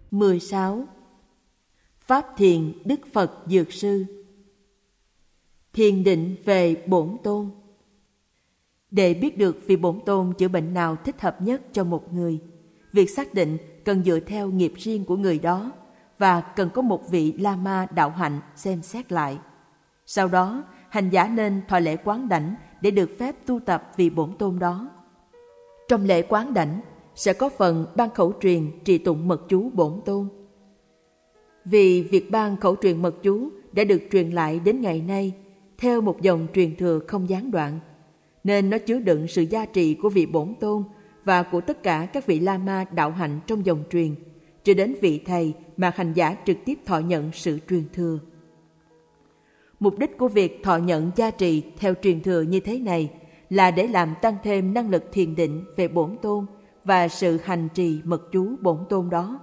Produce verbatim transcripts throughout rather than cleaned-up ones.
mười sáu. Pháp thiền Đức Phật Dược Sư. Thiền định về Bổn Tôn. Để biết được vị Bổn Tôn chữa bệnh nào thích hợp nhất cho một người, việc xác định cần dựa theo nghiệp riêng của người đó và cần có một vị Lama đạo hạnh xem xét lại. Sau đó, hành giả nên thọ lễ quán đảnh để được phép tu tập vị Bổn Tôn đó. Trong lễ quán đảnh sẽ có phần ban khẩu truyền trì tụng mật chú Bổn Tôn. Vì việc ban khẩu truyền mật chú đã được truyền lại đến ngày nay theo một dòng truyền thừa không gián đoạn, nên nó chứa đựng sự gia trì của vị Bổn Tôn và của tất cả các vị Lama đạo hạnh trong dòng truyền, cho đến vị thầy mà hành giả trực tiếp thọ nhận sự truyền thừa. Mục đích của việc thọ nhận gia trì theo truyền thừa như thế này là để làm tăng thêm năng lực thiền định về Bổn Tôn và sự hành trì mật chú Bổn Tôn đó.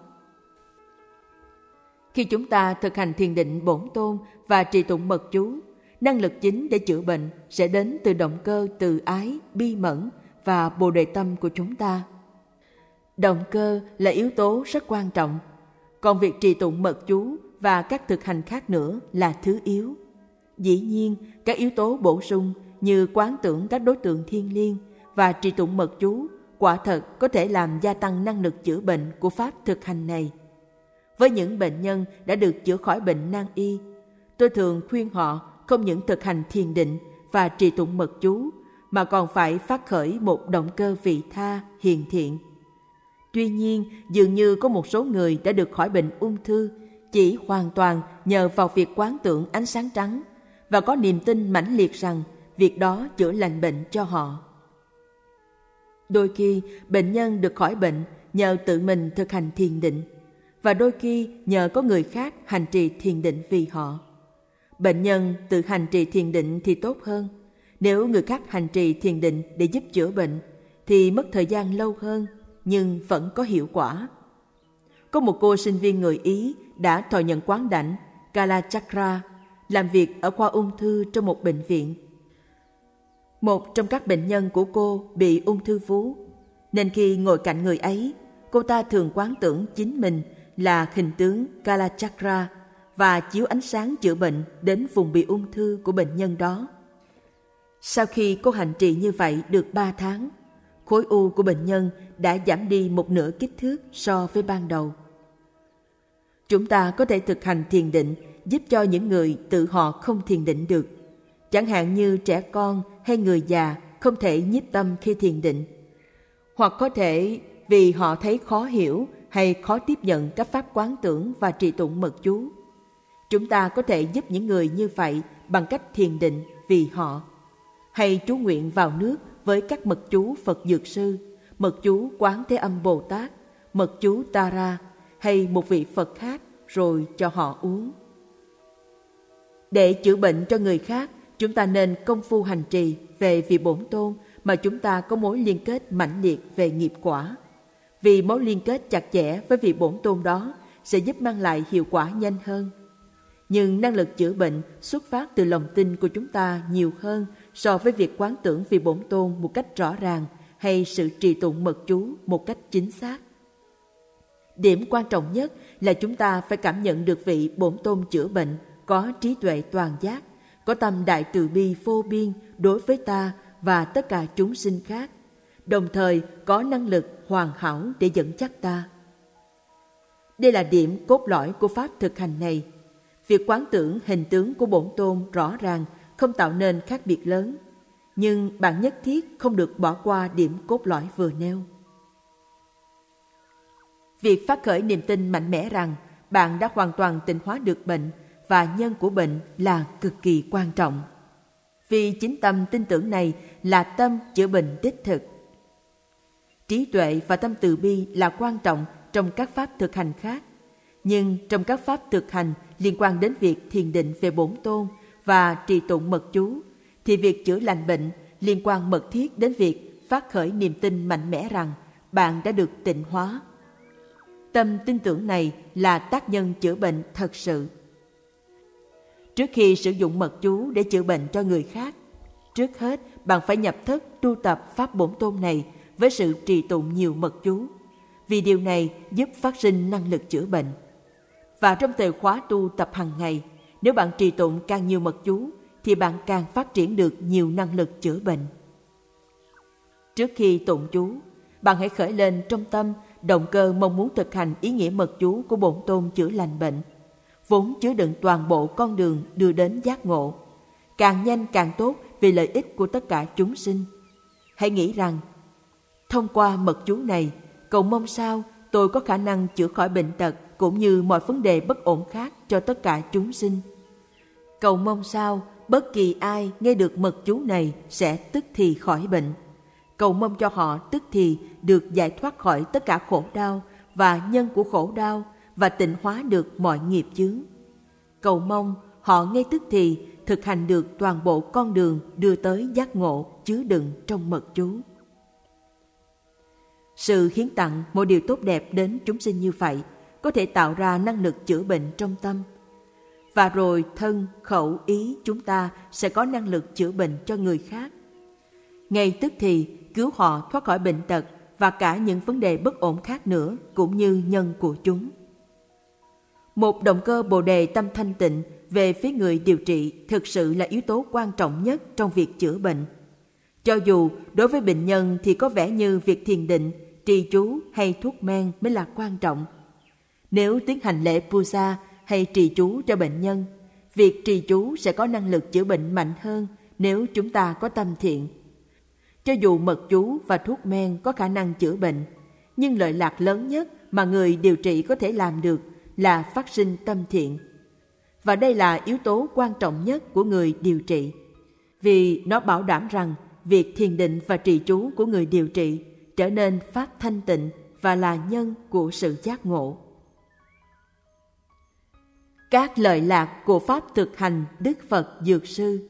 Khi chúng ta thực hành thiền định Bổn Tôn và trì tụng mật chú, năng lực chính để chữa bệnh sẽ đến từ động cơ từ ái, bi mẫn và bồ đề tâm của chúng ta. Động cơ là yếu tố rất quan trọng, còn việc trì tụng mật chú và các thực hành khác nữa là thứ yếu. Dĩ nhiên, các yếu tố bổ sung như quán tưởng các đối tượng thiêng liêng và trì tụng mật chú quả thật có thể làm gia tăng năng lực chữa bệnh của pháp thực hành này. Với những bệnh nhân đã được chữa khỏi bệnh nan y, tôi thường khuyên họ không những thực hành thiền định và trì tụng mật chú, mà còn phải phát khởi một động cơ vị tha, hiền thiện. Tuy nhiên, dường như có một số người đã được khỏi bệnh ung thư chỉ hoàn toàn nhờ vào việc quán tưởng ánh sáng trắng và có niềm tin mãnh liệt rằng việc đó chữa lành bệnh cho họ. Đôi khi, bệnh nhân được khỏi bệnh nhờ tự mình thực hành thiền định, và đôi khi nhờ có người khác hành trì thiền định vì họ. Bệnh nhân tự hành trì thiền định thì tốt hơn. Nếu người khác hành trì thiền định để giúp chữa bệnh thì mất thời gian lâu hơn, nhưng vẫn có hiệu quả. Có một cô sinh viên người Ý đã thọ nhận quán đảnh Kalachakra, làm việc ở khoa ung thư trong một bệnh viện. Một trong các bệnh nhân của cô bị ung thư vú, nên khi ngồi cạnh người ấy, cô ta thường quán tưởng chính mình là hình tướng Kalachakra và chiếu ánh sáng chữa bệnh đến vùng bị ung thư của bệnh nhân đó. Sau khi cô hành trì như vậy được ba tháng, khối u của bệnh nhân đã giảm đi một nửa kích thước so với ban đầu. Chúng ta có thể thực hành thiền định giúp cho những người tự họ không thiền định được, chẳng hạn như trẻ con hay người già không thể nhiếp tâm khi thiền định, hoặc có thể vì họ thấy khó hiểu hay khó tiếp nhận các pháp quán tưởng và trì tụng mật chú. Chúng ta có thể giúp những người như vậy bằng cách thiền định vì họ, hay chú nguyện vào nước với các mật chú Phật Dược Sư, mật chú Quán Thế Âm Bồ Tát, mật chú Tara hay một vị Phật khác rồi cho họ uống. Để chữa bệnh cho người khác, chúng ta nên công phu hành trì về vị Bổn Tôn mà chúng ta có mối liên kết mãnh liệt về nghiệp quả. Vì mối liên kết chặt chẽ với vị Bổn Tôn đó sẽ giúp mang lại hiệu quả nhanh hơn. Nhưng năng lực chữa bệnh xuất phát từ lòng tin của chúng ta nhiều hơn so với việc quán tưởng vị Bổn Tôn một cách rõ ràng hay sự trì tụng mật chú một cách chính xác. Điểm quan trọng nhất là chúng ta phải cảm nhận được vị Bổn Tôn chữa bệnh có trí tuệ toàn giác, có tâm đại từ bi vô biên đối với ta và tất cả chúng sinh khác, đồng thời có năng lực hoàn hảo để dẫn dắt ta. Đây là điểm cốt lõi của pháp thực hành này. Việc quán tưởng hình tướng của Bổn Tôn rõ ràng không tạo nên khác biệt lớn, nhưng bạn nhất thiết không được bỏ qua điểm cốt lõi vừa nêu. Việc phát khởi niềm tin mạnh mẽ rằng bạn đã hoàn toàn tịnh hóa được bệnh và nhân của bệnh là cực kỳ quan trọng. Vì chính tâm tin tưởng này là tâm chữa bệnh đích thực. Trí tuệ và tâm từ bi là quan trọng trong các pháp thực hành khác, nhưng trong các pháp thực hành liên quan đến việc thiền định về Bổn Tôn và trì tụng mật chú, thì việc chữa lành bệnh liên quan mật thiết đến việc phát khởi niềm tin mạnh mẽ rằng bạn đã được tịnh hóa. Tâm tin tưởng này là tác nhân chữa bệnh thật sự. Trước khi sử dụng mật chú để chữa bệnh cho người khác, trước hết bạn phải nhập thất tu tập pháp Bổn Tôn này với sự trì tụng nhiều mật chú. vì điều này giúp phát sinh năng lực chữa bệnh. Và trong thời khóa tu tập hàng ngày, nếu bạn trì tụng càng nhiều mật chú, thì bạn càng phát triển được nhiều năng lực chữa bệnh. Trước khi tụng chú, bạn hãy khởi lên trong tâm động cơ mong muốn thực hành ý nghĩa mật chú của Bổn Tôn chữa lành bệnh, vốn chứa đựng toàn bộ con đường đưa đến giác ngộ, càng nhanh càng tốt vì lợi ích của tất cả chúng sinh. Hãy nghĩ rằng, thông qua mật chú này, cầu mong sao tôi có khả năng chữa khỏi bệnh tật cũng như mọi vấn đề bất ổn khác cho tất cả chúng sinh. Cầu mong sao bất kỳ ai nghe được mật chú này sẽ tức thì khỏi bệnh. Cầu mong cho họ tức thì được giải thoát khỏi tất cả khổ đau và nhân của khổ đau và tịnh hóa được mọi nghiệp chướng. Cầu mong họ ngay tức thì thực hành được toàn bộ con đường đưa tới giác ngộ chứa đựng trong mật chú. Sự hiến tặng một điều tốt đẹp đến chúng sinh như vậy có thể tạo ra năng lực chữa bệnh trong tâm. Và rồi thân, khẩu, ý chúng ta sẽ có năng lực chữa bệnh cho người khác. Ngay tức thì cứu họ thoát khỏi bệnh tật và cả những vấn đề bất ổn khác nữa cũng như nhân của chúng. Một động cơ bồ đề tâm thanh tịnh về phía người điều trị thực sự là yếu tố quan trọng nhất trong việc chữa bệnh. Cho dù đối với bệnh nhân thì có vẻ như việc thiền định, trì chú hay thuốc men mới là quan trọng. Nếu tiến hành lễ puja hay trì chú cho bệnh nhân, việc trì chú sẽ có năng lực chữa bệnh mạnh hơn nếu chúng ta có tâm thiện. Cho dù mật chú và thuốc men có khả năng chữa bệnh, nhưng lợi lạc lớn nhất mà người điều trị có thể làm được là phát sinh tâm thiện. Và đây là yếu tố quan trọng nhất của người điều trị, vì nó bảo đảm rằng việc thiền định và trì chú của người điều trị trở nên pháp thanh tịnh và là nhân của sự giác ngộ. Các lợi lạc của pháp thực hành Đức Phật Dược Sư.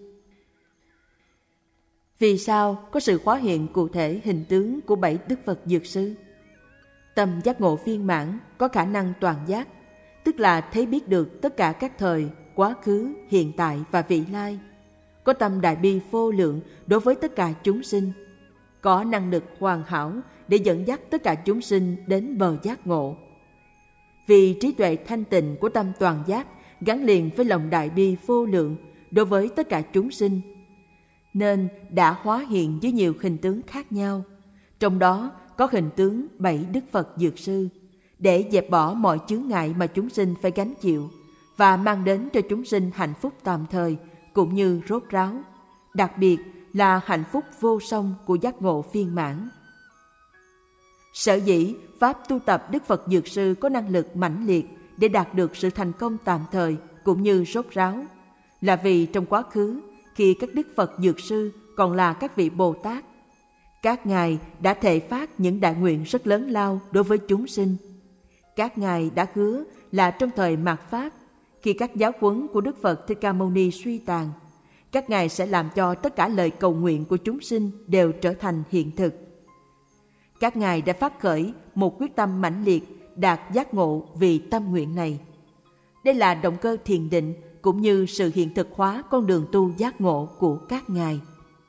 Vì sao có sự hóa hiện cụ thể hình tướng của bảy Đức Phật Dược Sư? Tâm giác ngộ viên mãn có khả năng toàn giác, tức là thấy biết được tất cả các thời, quá khứ, hiện tại và vị lai. Có tâm đại bi vô lượng đối với tất cả chúng sinh, có năng lực hoàn hảo để dẫn dắt tất cả chúng sinh đến bờ giác ngộ. Vì trí tuệ thanh tịnh của tâm toàn giác gắn liền với lòng đại bi vô lượng đối với tất cả chúng sinh, nên đã hóa hiện dưới nhiều hình tướng khác nhau, trong đó có hình tướng bảy Đức Phật Dược Sư, để dẹp bỏ mọi chướng ngại mà chúng sinh phải gánh chịu và mang đến cho chúng sinh hạnh phúc tạm thời cũng như rốt ráo, đặc biệt là hạnh phúc vô song của giác ngộ viên mãn. Sở dĩ pháp tu tập Đức Phật Dược Sư có năng lực mãnh liệt để đạt được sự thành công tạm thời cũng như rốt ráo, là vì trong quá khứ, khi các Đức Phật Dược Sư còn là các vị Bồ Tát, các ngài đã thệ phát những đại nguyện rất lớn lao đối với chúng sinh. Các ngài đã hứa là trong thời mạt Pháp, khi các giáo huấn của Đức Phật Thích Ca Mâu Ni suy tàn, các ngài sẽ làm cho tất cả lời cầu nguyện của chúng sinh đều trở thành hiện thực. Các ngài đã phát khởi một quyết tâm mãnh liệt đạt giác ngộ vì tâm nguyện này. Đây là động cơ thiền định cũng như sự hiện thực hóa con đường tu giác ngộ của các ngài.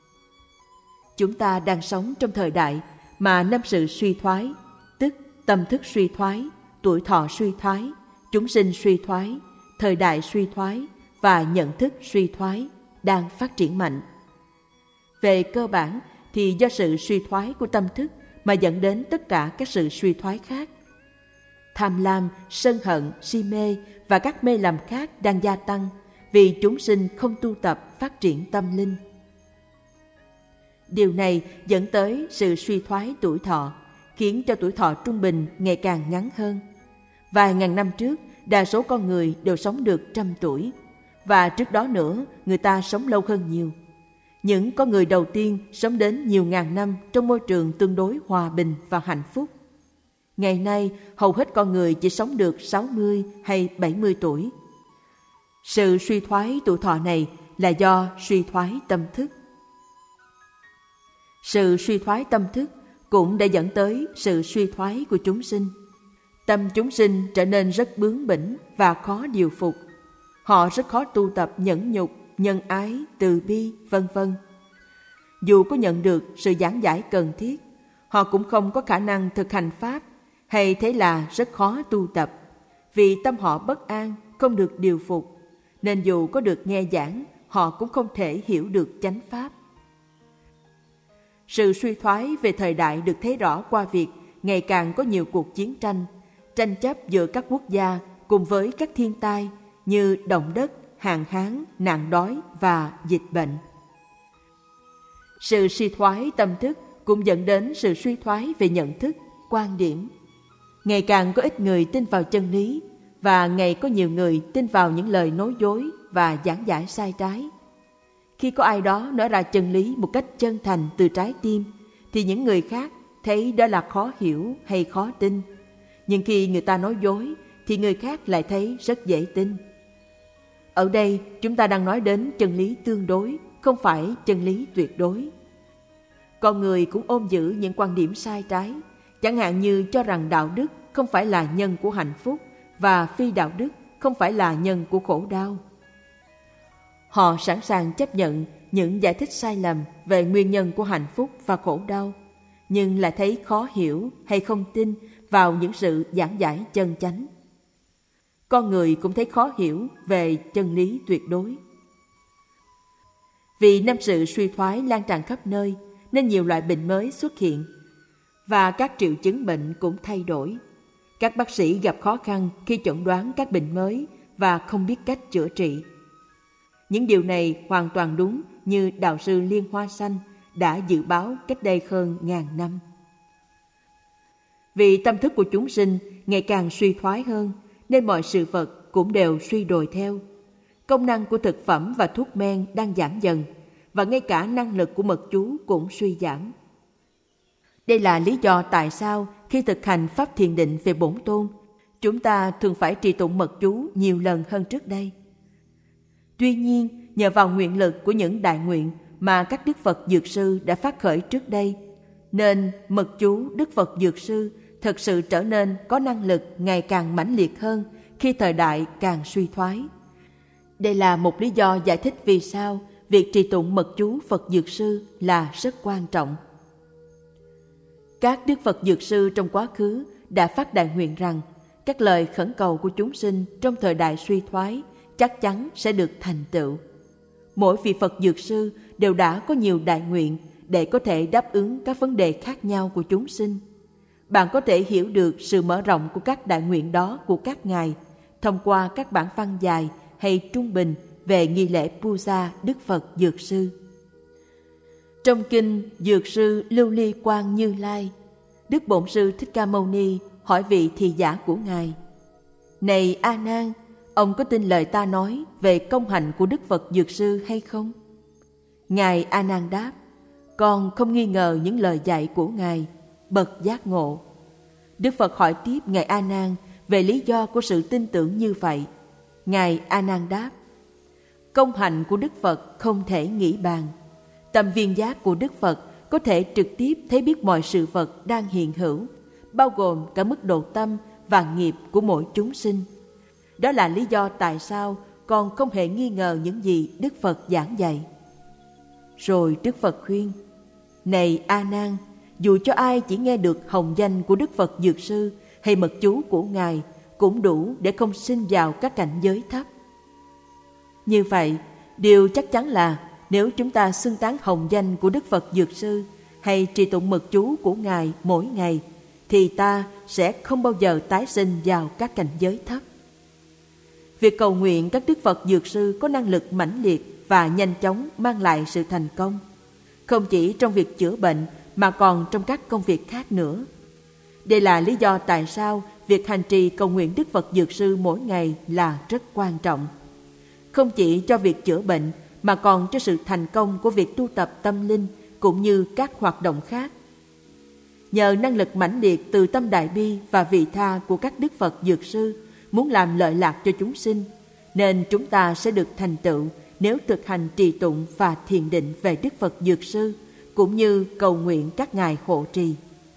Chúng ta đang sống trong thời đại mà năm sự suy thoái, tức tâm thức suy thoái, tuổi thọ suy thoái, chúng sinh suy thoái, thời đại suy thoái và nhận thức suy thoái đang phát triển mạnh. Về cơ bản thì do sự suy thoái của tâm thức mà dẫn đến tất cả các sự suy thoái khác. Tham lam, sân hận, si mê và các mê lầm khác đang gia tăng vì chúng sinh không tu tập phát triển tâm linh. Điều này dẫn tới sự suy thoái tuổi thọ, khiến cho tuổi thọ trung bình ngày càng ngắn hơn. Vài ngàn năm trước, đa số con người đều sống được trăm tuổi, và trước đó nữa người ta sống lâu hơn nhiều. Những con người đầu tiên sống đến nhiều ngàn năm trong môi trường tương đối hòa bình và hạnh phúc. Ngày nay, hầu hết con người chỉ sống được sáu mươi hay bảy mươi tuổi. Sự suy thoái tuổi thọ này là do suy thoái tâm thức. Sự suy thoái tâm thức cũng đã dẫn tới sự suy thoái của chúng sinh. Tâm chúng sinh trở nên rất bướng bỉnh và khó điều phục. Họ rất khó tu tập nhẫn nhục, nhân ái, từ bi, vân vân. Dù có nhận được sự giảng giải cần thiết, họ cũng không có khả năng thực hành pháp, hay thế là rất khó tu tập, vì tâm họ bất an, không được điều phục, nên dù có được nghe giảng, họ cũng không thể hiểu được chánh pháp. Sự suy thoái về thời đại được thấy rõ qua việc ngày càng có nhiều cuộc chiến tranh, tranh chấp giữa các quốc gia cùng với các thiên tai như động đất, hạn hán, nạn đói và dịch bệnh. Sự suy thoái tâm thức cũng dẫn đến sự suy thoái về nhận thức, quan điểm. Ngày càng có ít người tin vào chân lý, và ngày có nhiều người tin vào những lời nói dối và giảng giải sai trái. Khi có ai đó nói ra chân lý một cách chân thành từ trái tim, thì những người khác thấy đó là khó hiểu hay khó tin. Nhưng khi người ta nói dối, thì người khác lại thấy rất dễ tin. Ở đây chúng ta đang nói đến chân lý tương đối, không phải chân lý tuyệt đối. Con người cũng ôm giữ những quan điểm sai trái, chẳng hạn như cho rằng đạo đức không phải là nhân của hạnh phúc và phi đạo đức không phải là nhân của khổ đau. Họ sẵn sàng chấp nhận những giải thích sai lầm về nguyên nhân của hạnh phúc và khổ đau, nhưng lại thấy khó hiểu hay không tin vào những sự giảng giải chân chánh. Con người cũng thấy khó hiểu về chân lý tuyệt đối. Vì năm sự suy thoái lan tràn khắp nơi, nên nhiều loại bệnh mới xuất hiện, và các triệu chứng bệnh cũng thay đổi. Các bác sĩ gặp khó khăn khi chẩn đoán các bệnh mới và không biết cách chữa trị. Những điều này hoàn toàn đúng như đạo sư Liên Hoa Xanh đã dự báo cách đây hơn ngàn năm. Vì tâm thức của chúng sinh ngày càng suy thoái hơn, nên mọi sự vật cũng đều suy đồi theo. Công năng của thực phẩm và thuốc men đang giảm dần, và ngay cả năng lực của mật chú cũng suy giảm. Đây là lý do tại sao khi thực hành pháp thiền định về bổn tôn, chúng ta thường phải trì tụng mật chú nhiều lần hơn trước đây. Tuy nhiên, nhờ vào nguyện lực của những đại nguyện mà các Đức Phật Dược Sư đã phát khởi trước đây, nên mật chú Đức Phật Dược Sư thực sự trở nên có năng lực ngày càng mãnh liệt hơn khi thời đại càng suy thoái. Đây là một lý do giải thích vì sao việc trì tụng mật chú Phật Dược Sư là rất quan trọng. Các Đức Phật Dược Sư trong quá khứ đã phát đại nguyện rằng các lời khẩn cầu của chúng sinh trong thời đại suy thoái chắc chắn sẽ được thành tựu. Mỗi vị Phật Dược Sư đều đã có nhiều đại nguyện để có thể đáp ứng các vấn đề khác nhau của chúng sinh. Bạn có thể hiểu được sự mở rộng của các đại nguyện đó của các ngài thông qua các bản văn dài hay trung bình về nghi lễ Puja Đức Phật Dược Sư. Trong kinh Dược Sư Lưu Ly Quang Như Lai, Đức Bổn Sư Thích Ca Mâu Ni hỏi vị thị giả của ngài: Này A Nan, ông có tin lời ta nói về công hạnh của Đức Phật Dược Sư hay không? Ngài A Nan đáp: Con không nghi ngờ những lời dạy của ngài, bậc giác ngộ. Đức Phật hỏi tiếp ngài A Nan về lý do của sự tin tưởng như vậy. Ngài A Nan đáp: Công hạnh của Đức Phật không thể nghĩ bàn. Tâm viên giác của Đức Phật có thể trực tiếp thấy biết mọi sự vật đang hiện hữu, bao gồm cả mức độ tâm và nghiệp của mỗi chúng sinh. Đó là lý do tại sao con không hề nghi ngờ những gì Đức Phật giảng dạy. Rồi Đức Phật khuyên: Này A Nan, dù cho ai chỉ nghe được hồng danh của Đức Phật Dược Sư hay mật chú của ngài cũng đủ để không sinh vào các cảnh giới thấp. Như vậy, điều chắc chắn là nếu chúng ta xưng tán hồng danh của Đức Phật Dược Sư hay trì tụng mật chú của ngài mỗi ngày, thì ta sẽ không bao giờ tái sinh vào các cảnh giới thấp. Việc cầu nguyện các Đức Phật Dược Sư có năng lực mãnh liệt và nhanh chóng mang lại sự thành công, không chỉ trong việc chữa bệnh mà còn trong các công việc khác nữa. Đây là lý do tại sao việc hành trì cầu nguyện Đức Phật Dược Sư mỗi ngày là rất quan trọng, không chỉ cho việc chữa bệnh mà còn cho sự thành công của việc tu tập tâm linh cũng như các hoạt động khác. Nhờ năng lực mãnh liệt từ tâm đại bi và vị tha của các Đức Phật Dược Sư muốn làm lợi lạc cho chúng sinh, nên chúng ta sẽ được thành tựu nếu thực hành trì tụng và thiền định về Đức Phật Dược Sư, cũng như cầu nguyện các ngài hộ trì.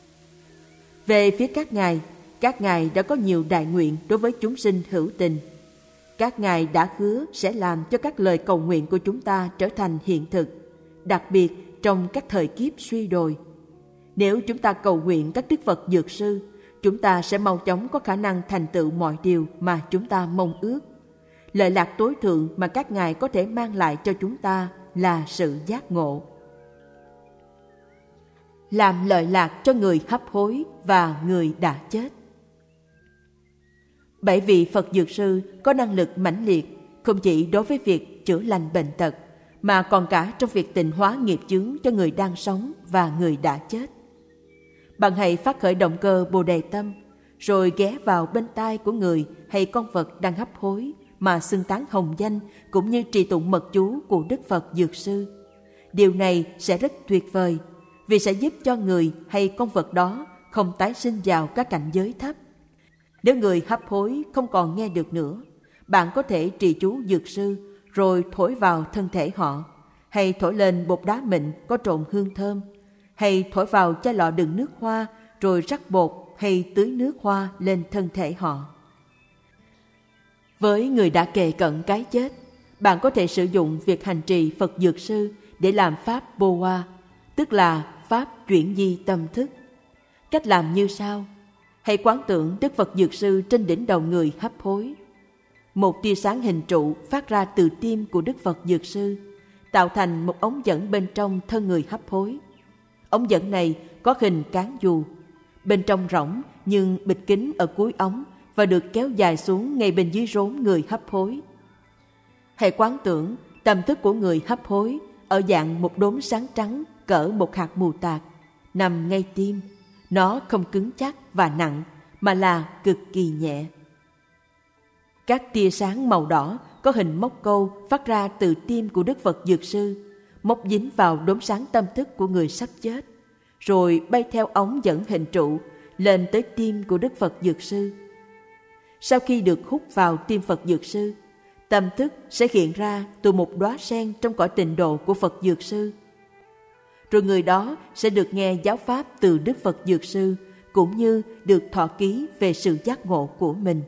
Về phía các ngài, các ngài đã có nhiều đại nguyện đối với chúng sinh hữu tình. Các ngài đã hứa sẽ làm cho các lời cầu nguyện của chúng ta trở thành hiện thực, đặc biệt trong các thời kiếp suy đồi. Nếu chúng ta cầu nguyện các Đức Phật Dược Sư, chúng ta sẽ mau chóng có khả năng thành tựu mọi điều mà chúng ta mong ước. Lợi lạc tối thượng mà các ngài có thể mang lại cho chúng ta là sự giác ngộ. Làm lợi lạc cho người hấp hối và người đã chết. Bảy vị Phật Dược Sư có năng lực mãnh liệt, không chỉ đối với việc chữa lành bệnh tật, mà còn cả trong việc tịnh hóa nghiệp chướng cho người đang sống và người đã chết. Bạn hãy phát khởi động cơ Bồ Đề Tâm, rồi ghé vào bên tai của người hay con vật đang hấp hối mà xưng tán hồng danh cũng như trì tụng mật chú của Đức Phật Dược Sư. Điều này sẽ rất tuyệt vời, vì sẽ giúp cho người hay con vật đó không tái sinh vào các cảnh giới thấp. Nếu người hấp hối không còn nghe được nữa, bạn có thể trì chú Dược Sư rồi thổi vào thân thể họ, hay thổi lên bột đá mịn có trộn hương thơm, hay thổi vào chai lọ đựng nước hoa rồi rắc bột hay tưới nước hoa lên thân thể họ. Với người đã kề cận cái chết, bạn có thể sử dụng việc hành trì Phật Dược Sư để làm pháp Bowa, tức là pháp chuyển di tâm thức. Cách làm như sau: hãy quán tưởng Đức Phật Dược Sư trên đỉnh đầu người hấp hối. Một tia sáng hình trụ phát ra từ tim của Đức Phật Dược Sư, tạo thành một ống dẫn bên trong thân người hấp hối. Ống dẫn này có hình cán dù, bên trong rỗng nhưng bịt kín ở cuối ống và được kéo dài xuống ngay bên dưới rốn người hấp hối. Hãy quán tưởng tâm thức của người hấp hối ở dạng một đốm sáng trắng cỡ một hạt mù tạt, nằm ngay tim. Nó không cứng chắc và nặng, mà là cực kỳ nhẹ. Các tia sáng màu đỏ có hình móc câu phát ra từ tim của Đức Phật Dược Sư, móc dính vào đốm sáng tâm thức của người sắp chết, rồi bay theo ống dẫn hình trụ lên tới tim của Đức Phật Dược Sư. Sau khi được hút vào tim Phật Dược Sư, tâm thức sẽ hiện ra từ một đóa sen trong cõi tịnh độ của Phật Dược Sư. Rồi người đó sẽ được nghe giáo pháp từ Đức Phật Dược Sư, cũng như được thọ ký về sự giác ngộ của mình.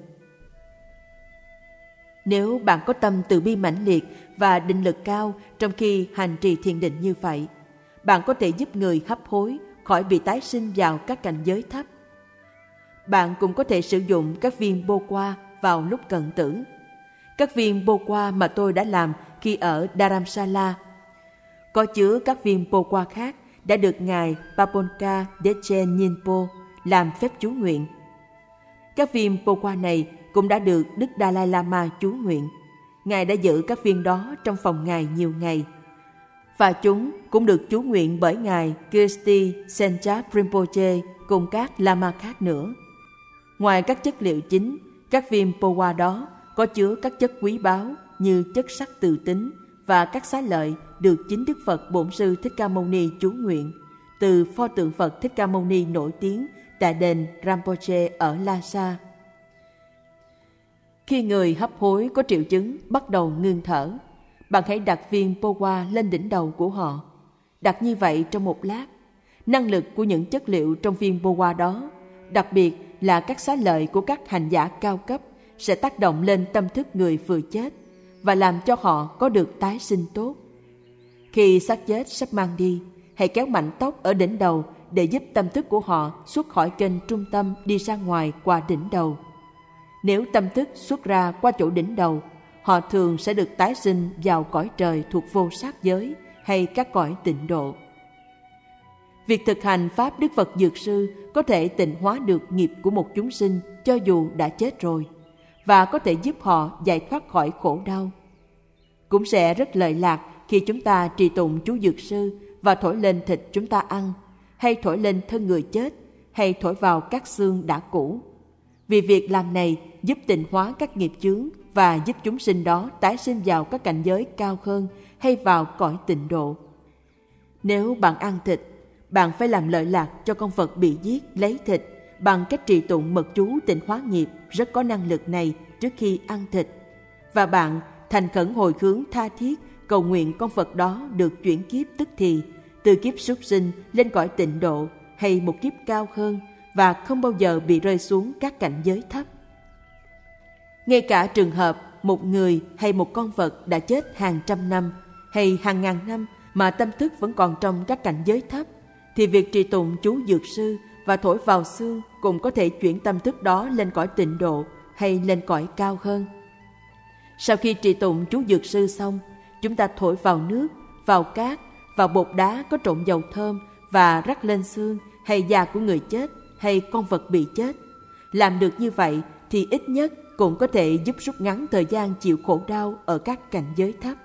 Nếu bạn có tâm từ bi mãnh liệt và định lực cao trong khi hành trì thiền định như vậy, bạn có thể giúp người hấp hối khỏi bị tái sinh vào các cảnh giới thấp. Bạn cũng có thể sử dụng các viên bô qua vào lúc cận tử. Các viên bô qua mà tôi đã làm khi ở Dharamsala có chứa các viên bô qua khác đã được Ngài Paponka Dechen Nyingpo làm phép chú nguyện. Các viên bô qua này cũng đã được Đức Dalai Lama chú nguyện. Ngài đã giữ các viên đó trong phòng Ngài nhiều ngày. Và chúng cũng được chú nguyện bởi Ngài Kirti Senchap Rinpoche cùng các Lama khác nữa. Ngoài các chất liệu chính, các viên Powa đó có chứa các chất quý báu như chất sắt từ tính và các xá lợi được chính Đức Phật Bổn Sư Thích Ca Mâu Ni chú nguyện từ pho tượng Phật Thích Ca Mâu Ni nổi tiếng tại đền Rinpoche ở Lhasa. Khi người hấp hối có triệu chứng bắt đầu ngưng thở, bạn hãy đặt viên Powa lên đỉnh đầu của họ. Đặt như vậy trong một lát, năng lực của những chất liệu trong viên Powa đó, đặc biệt là các xá lợi của các hành giả cao cấp, sẽ tác động lên tâm thức người vừa chết và làm cho họ có được tái sinh tốt. Khi xác chết sắp mang đi, hãy kéo mạnh tóc ở đỉnh đầu để giúp tâm thức của họ xuất khỏi kênh trung tâm đi ra ngoài qua đỉnh đầu. Nếu tâm thức xuất ra qua chỗ đỉnh đầu, họ thường sẽ được tái sinh vào cõi trời thuộc vô sát giới hay các cõi tịnh độ. Việc thực hành Pháp Đức Phật Dược Sư có thể tịnh hóa được nghiệp của một chúng sinh cho dù đã chết rồi, và có thể giúp họ giải thoát khỏi khổ đau. Cũng sẽ rất lợi lạc khi chúng ta trì tụng chú Dược Sư và thổi lên thịt chúng ta ăn, hay thổi lên thân người chết, hay thổi vào các xương đã cũ. Vì việc làm này giúp tịnh hóa các nghiệp chướng và giúp chúng sinh đó tái sinh vào các cảnh giới cao hơn hay vào cõi tịnh độ. Nếu bạn ăn thịt, bạn phải làm lợi lạc cho con vật bị giết lấy thịt bằng cách trì tụng mật chú tịnh hóa nghiệp rất có năng lực này trước khi ăn thịt. Và bạn thành khẩn hồi hướng tha thiết cầu nguyện con vật đó được chuyển kiếp tức thì, từ kiếp súc sinh lên cõi tịnh độ hay một kiếp cao hơn, và không bao giờ bị rơi xuống các cảnh giới thấp. Ngay cả trường hợp một người hay một con vật đã chết hàng trăm năm hay hàng ngàn năm mà tâm thức vẫn còn trong các cảnh giới thấp, thì việc trì tụng chú Dược Sư và thổi vào xương cũng có thể chuyển tâm thức đó lên cõi tịnh độ hay lên cõi cao hơn. Sau khi trì tụng chú Dược Sư xong, chúng ta thổi vào nước, vào cát, vào bột đá có trộn dầu thơm và rắc lên xương hay da của người chết hay con vật bị chết. Làm được như vậy thì ít nhất cũng có thể giúp rút ngắn thời gian chịu khổ đau ở các cảnh giới thấp.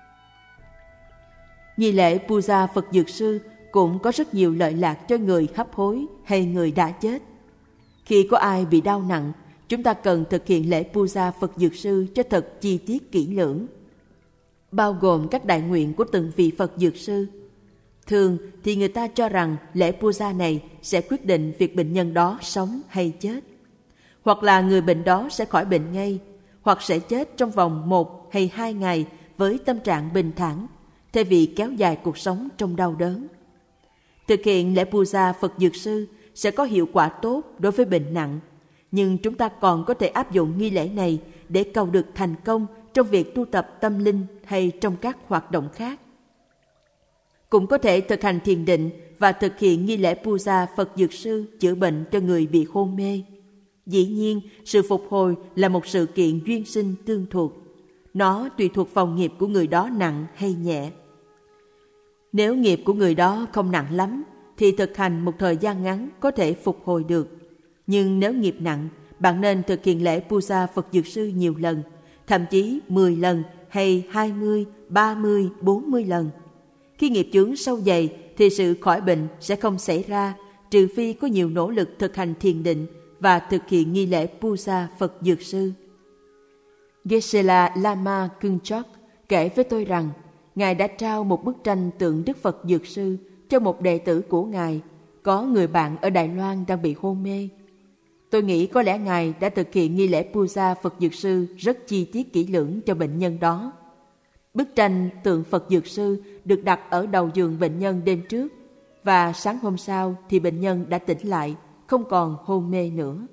Nghi lễ puja Phật Dược Sư cũng có rất nhiều lợi lạc cho người hấp hối hay người đã chết. Khi có ai bị đau nặng, chúng ta cần thực hiện lễ puja Phật Dược Sư cho thật chi tiết kỹ lưỡng, bao gồm các đại nguyện của từng vị Phật Dược Sư. Thường thì người ta cho rằng lễ puja này sẽ quyết định việc bệnh nhân đó sống hay chết. Hoặc là người bệnh đó sẽ khỏi bệnh ngay, hoặc sẽ chết trong vòng một hay hai ngày với tâm trạng bình thản, thay vì kéo dài cuộc sống trong đau đớn. Thực hiện lễ puja Phật Dược Sư sẽ có hiệu quả tốt đối với bệnh nặng, nhưng chúng ta còn có thể áp dụng nghi lễ này để cầu được thành công trong việc tu tập tâm linh hay trong các hoạt động khác. Cũng có thể thực hành thiền định và thực hiện nghi lễ puja Phật Dược Sư chữa bệnh cho người bị hôn mê. Dĩ nhiên, sự phục hồi là một sự kiện duyên sinh tương thuộc. Nó tùy thuộc vào nghiệp của người đó nặng hay nhẹ. Nếu nghiệp của người đó không nặng lắm, thì thực hành một thời gian ngắn có thể phục hồi được. Nhưng nếu nghiệp nặng, bạn nên thực hiện lễ puja Phật Dược Sư nhiều lần, thậm chí mười lần hay hai mươi, ba mươi, bốn mươi lần. Khi nghiệp chướng sâu dày thì sự khỏi bệnh sẽ không xảy ra, trừ phi có nhiều nỗ lực thực hành thiền định và thực hiện nghi lễ puja Phật Dược Sư. Geshe-la Lama Kungchok kể với tôi rằng Ngài đã trao một bức tranh tượng Đức Phật Dược Sư cho một đệ tử của Ngài, có người bạn ở Đài Loan đang bị hôn mê. Tôi nghĩ có lẽ Ngài đã thực hiện nghi lễ puja Phật Dược Sư rất chi tiết kỹ lưỡng cho bệnh nhân đó. Bức tranh tượng Phật Dược Sư được đặt ở đầu giường bệnh nhân đêm trước, và sáng hôm sau thì bệnh nhân đã tỉnh lại, không còn hôn mê nữa.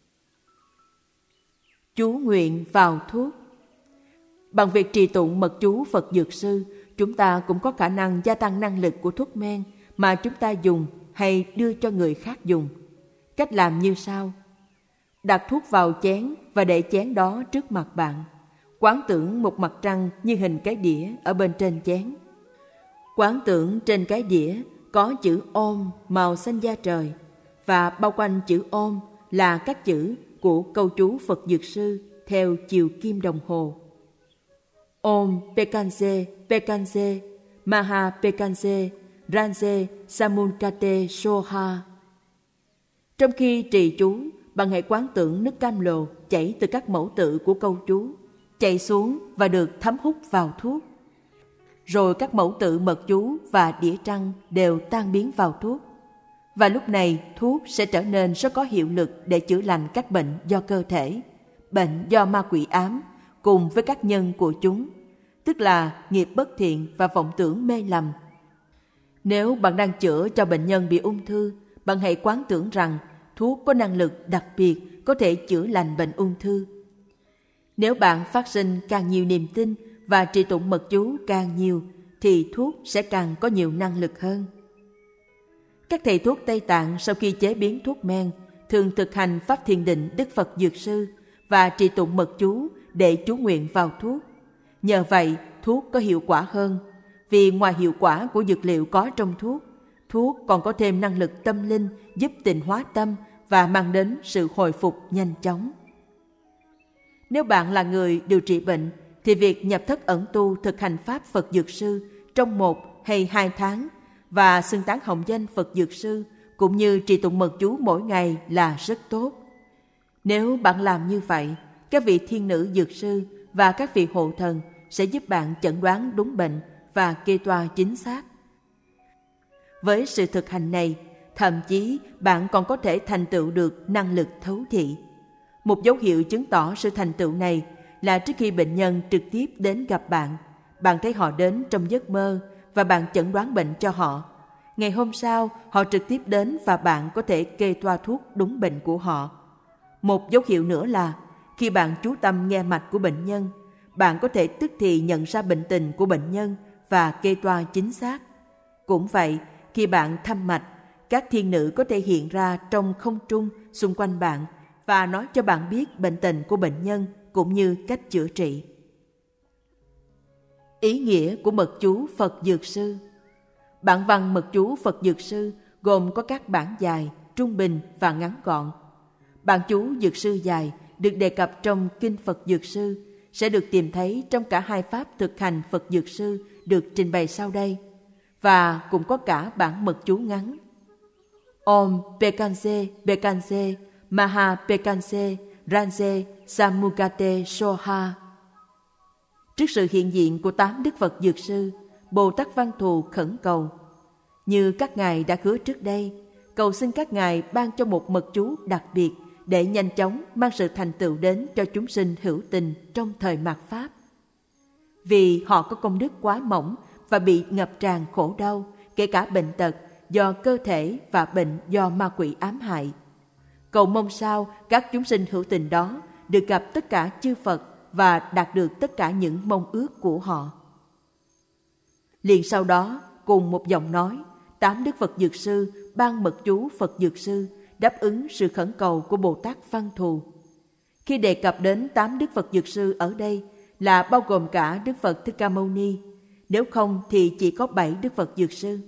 Chú nguyện vào thuốc. Bằng việc trì tụng mật chú Phật Dược Sư, chúng ta cũng có khả năng gia tăng năng lực của thuốc men mà chúng ta dùng hay đưa cho người khác dùng. Cách làm như sau: đặt thuốc vào chén và để chén đó trước mặt bạn. Quán tưởng một mặt trăng như hình cái đĩa ở bên trên chén. Quán tưởng trên cái đĩa có chữ Om màu xanh da trời, và bao quanh chữ Om là các chữ của câu chú Phật Dược Sư theo chiều kim đồng hồ. Om Pekanse Pekanse Maha Pekanse Ranse Samunkate Soha. Trong khi trì chú, bạn hãy quán tưởng nước cam lồ chảy từ các mẫu tự của câu chú, chạy xuống và được thấm hút vào thuốc. Rồi các mẫu tự mật chú và đĩa trăng đều tan biến vào thuốc. Và lúc này thuốc sẽ trở nên rất có hiệu lực để chữa lành các bệnh do cơ thể, bệnh do ma quỷ ám, cùng với các nhân của chúng, tức là nghiệp bất thiện và vọng tưởng mê lầm. Nếu bạn đang chữa cho bệnh nhân bị ung thư, bạn hãy quán tưởng rằng thuốc có năng lực đặc biệt có thể chữa lành bệnh ung thư. Nếu bạn phát sinh càng nhiều niềm tin và trì tụng mật chú càng nhiều, thì thuốc sẽ càng có nhiều năng lực hơn. Các thầy thuốc Tây Tạng sau khi chế biến thuốc men thường thực hành pháp thiền định Đức Phật Dược Sư và trì tụng mật chú để chú nguyện vào thuốc. Nhờ vậy, thuốc có hiệu quả hơn, vì ngoài hiệu quả của dược liệu có trong thuốc, thuốc còn có thêm năng lực tâm linh giúp tịnh hóa tâm và mang đến sự hồi phục nhanh chóng. Nếu bạn là người điều trị bệnh, thì việc nhập thất ẩn tu thực hành pháp Phật Dược Sư trong một hay hai tháng và xưng tán hồng danh Phật Dược Sư cũng như trì tụng mật chú mỗi ngày là rất tốt. Nếu bạn làm như vậy, các vị thiên nữ dược sư và các vị hộ thần sẽ giúp bạn chẩn đoán đúng bệnh và kê toa chính xác. Với sự thực hành này, thậm chí bạn còn có thể thành tựu được năng lực thấu thị. Một dấu hiệu chứng tỏ sự thành tựu này là trước khi bệnh nhân trực tiếp đến gặp bạn, bạn thấy họ đến trong giấc mơ và bạn chẩn đoán bệnh cho họ. Ngày hôm sau, họ trực tiếp đến và bạn có thể kê toa thuốc đúng bệnh của họ. Một dấu hiệu nữa là khi bạn chú tâm nghe mạch của bệnh nhân, bạn có thể tức thì nhận ra bệnh tình của bệnh nhân và kê toa chính xác. Cũng vậy, khi bạn thăm mạch, các thiên nữ có thể hiện ra trong không trung xung quanh bạn và nói cho bạn biết bệnh tình của bệnh nhân cũng như cách chữa trị. Ý nghĩa của mật chú Phật Dược Sư. Bản văn mật chú Phật Dược Sư gồm có các bản dài, trung bình và ngắn gọn. Bản chú Dược Sư dài được đề cập trong Kinh Phật Dược Sư sẽ được tìm thấy trong cả hai pháp thực hành Phật Dược Sư được trình bày sau đây, và cũng có cả bản mật chú ngắn. Om Pekanse Pekanse Maha Pekanse Ranje Samugate Soha. Trước sự hiện diện của tám Đức Phật Dược Sư, Bồ Tát Văn Thù khẩn cầu: như các ngài đã hứa trước đây, cầu xin các ngài ban cho một mật chú đặc biệt để nhanh chóng mang sự thành tựu đến cho chúng sinh hữu tình trong thời mạt Pháp. Vì họ có công đức quá mỏng và bị ngập tràn khổ đau, kể cả bệnh tật do cơ thể và bệnh do ma quỷ ám hại. Cầu mong sao các chúng sinh hữu tình đó được gặp tất cả chư Phật và đạt được tất cả những mong ước của họ. Liền sau đó, cùng một giọng nói, tám Đức Phật Dược Sư ban mật chú Phật Dược Sư đáp ứng sự khẩn cầu của Bồ Tát Văn Thù. Khi đề cập đến tám Đức Phật Dược Sư ở đây là bao gồm cả Đức Phật Thích Ca Mâu Ni, nếu không thì chỉ có bảy Đức Phật Dược Sư.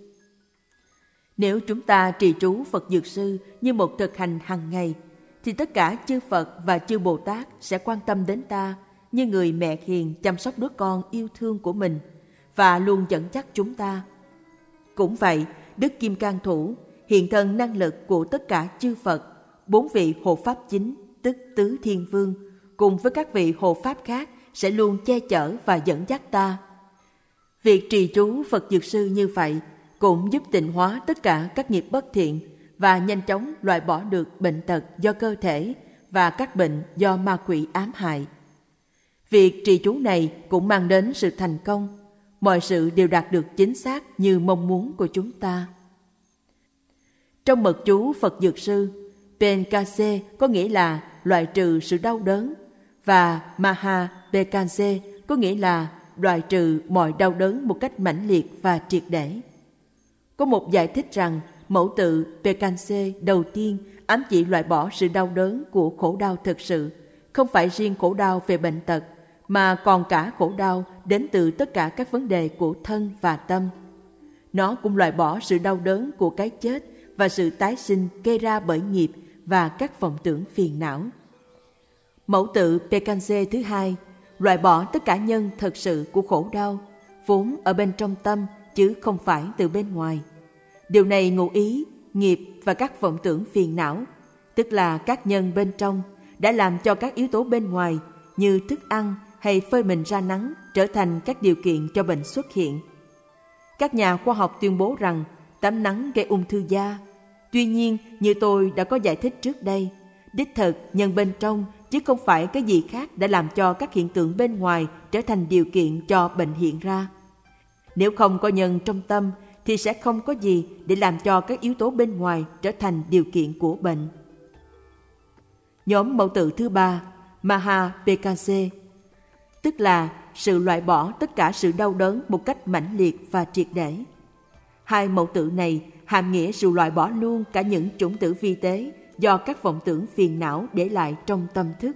Nếu chúng ta trì chú Phật Dược Sư như một thực hành hàng ngày, thì tất cả chư Phật và chư Bồ Tát sẽ quan tâm đến ta như người mẹ hiền chăm sóc đứa con yêu thương của mình và luôn dẫn dắt chúng ta. Cũng vậy, Đức Kim Cang Thủ, hiện thân năng lực của tất cả chư Phật, bốn vị hộ pháp chính, tức Tứ Thiên Vương, cùng với các vị hộ pháp khác sẽ luôn che chở và dẫn dắt ta. Việc trì chú Phật Dược Sư như vậy cũng giúp tịnh hóa tất cả các nghiệp bất thiện và nhanh chóng loại bỏ được bệnh tật do cơ thể và các bệnh do ma quỷ ám hại. Việc trì chú này cũng mang đến sự thành công, mọi sự đều đạt được chính xác như mong muốn của chúng ta. Trong mật chú Phật Dược Sư, Penkase có nghĩa là loại trừ sự đau đớn và Maha Pekanse có nghĩa là loại trừ mọi đau đớn một cách mãnh liệt và triệt để. Có một giải thích rằng mẫu tự Pekanse đầu tiên ám chỉ loại bỏ sự đau đớn của khổ đau thực sự, không phải riêng khổ đau về bệnh tật, mà còn cả khổ đau đến từ tất cả các vấn đề của thân và tâm. Nó cũng loại bỏ sự đau đớn của cái chết và sự tái sinh gây ra bởi nghiệp và các vọng tưởng phiền não. Mẫu tự Pekanse thứ hai loại bỏ tất cả nhân thật sự của khổ đau, vốn ở bên trong tâm chứ không phải từ bên ngoài. Điều này ngụ ý nghiệp và các vọng tưởng phiền não, tức là các nhân bên trong, đã làm cho các yếu tố bên ngoài như thức ăn hay phơi mình ra nắng trở thành các điều kiện cho bệnh xuất hiện. Các nhà khoa học tuyên bố rằng tắm nắng gây ung thư da. Tuy nhiên, như tôi đã có giải thích trước đây, đích thực nhân bên trong chứ không phải cái gì khác đã làm cho các hiện tượng bên ngoài trở thành điều kiện cho bệnh hiện ra. Nếu không có nhân trong tâm thì sẽ không có gì để làm cho các yếu tố bên ngoài trở thành điều kiện của bệnh. Nhóm mẫu tự thứ ba, Maha Pekanse, tức là sự loại bỏ tất cả sự đau đớn một cách mãnh liệt và triệt để. Hai mẫu tự này hàm nghĩa sự loại bỏ luôn cả những chủng tử vi tế do các vọng tưởng phiền não để lại trong tâm thức.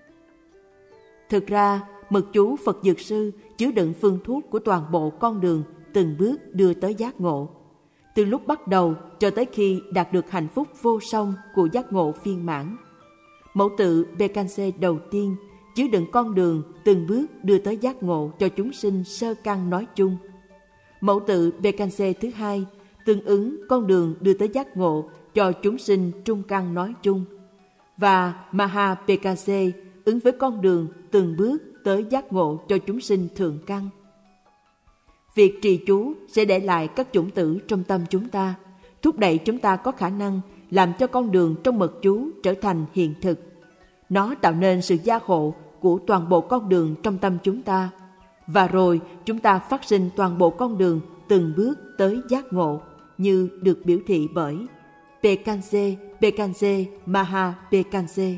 Thực ra, mật chú Phật Dược Sư chứa đựng phương thuốc của toàn bộ con đường từng bước đưa tới giác ngộ, từ lúc bắt đầu cho tới khi đạt được hạnh phúc vô song của giác ngộ phiên mãn. Mẫu tự Pekanse đầu tiên chứa đựng con đường từng bước đưa tới giác ngộ cho chúng sinh sơ căn nói chung. Mẫu tự Pekanse thứ hai tương ứng con đường đưa tới giác ngộ cho chúng sinh trung căn nói chung. Và Maha Pekanse ứng với con đường từng bước tới giác ngộ cho chúng sinh thượng căn. Việc trì chú sẽ để lại các chủng tử trong tâm chúng ta, thúc đẩy chúng ta có khả năng làm cho con đường trong mật chú trở thành hiện thực. Nó tạo nên sự gia hộ của toàn bộ con đường trong tâm chúng ta, và rồi chúng ta phát sinh toàn bộ con đường từng bước tới giác ngộ như được biểu thị bởi Pekanse, Pekanse, Maha Pekanse.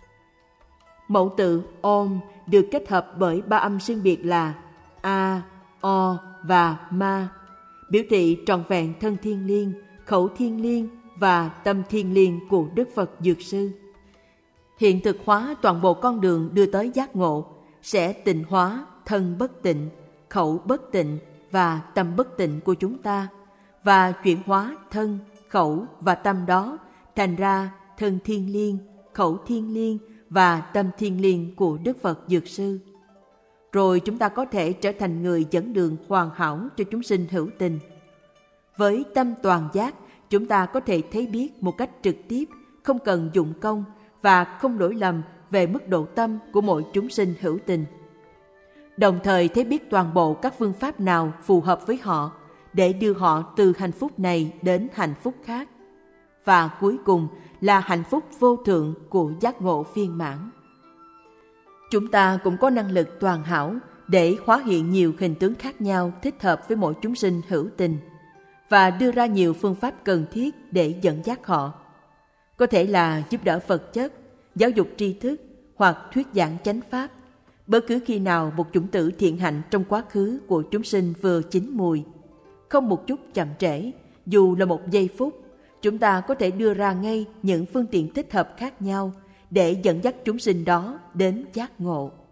Mẫu tự Om được kết hợp bởi ba âm xưng biệt là A, O và Ma, biểu thị trọn vẹn thân thiên liêng, khẩu thiên liêng và tâm thiên liêng của Đức Phật Dược Sư. Hiện thực hóa toàn bộ con đường đưa tới giác ngộ sẽ tịnh hóa thân bất tịnh, khẩu bất tịnh và tâm bất tịnh của chúng ta, và chuyển hóa thân, khẩu và tâm đó thành ra thân thiên liêng, khẩu thiên liêng và tâm thiên liêng của Đức Phật Dược Sư. Rồi chúng ta có thể trở thành người dẫn đường hoàn hảo cho chúng sinh hữu tình. Với tâm toàn giác, chúng ta có thể thấy biết một cách trực tiếp, không cần dụng công và không lỗi lầm về mức độ tâm của mỗi chúng sinh hữu tình. Đồng thời thấy biết toàn bộ các phương pháp nào phù hợp với họ để đưa họ từ hạnh phúc này đến hạnh phúc khác. Và cuối cùng là hạnh phúc vô thượng của giác ngộ viên mãn. Chúng ta cũng có năng lực toàn hảo để hóa hiện nhiều hình tướng khác nhau thích hợp với mỗi chúng sinh hữu tình và đưa ra nhiều phương pháp cần thiết để dẫn dắt họ. Có thể là giúp đỡ vật chất, giáo dục tri thức hoặc thuyết giảng chánh pháp. Bất cứ khi nào một chủng tử thiện hạnh trong quá khứ của chúng sinh vừa chín mùi, không một chút chậm trễ, dù là một giây phút, chúng ta có thể đưa ra ngay những phương tiện thích hợp khác nhau để dẫn dắt chúng sinh đó đến giác ngộ.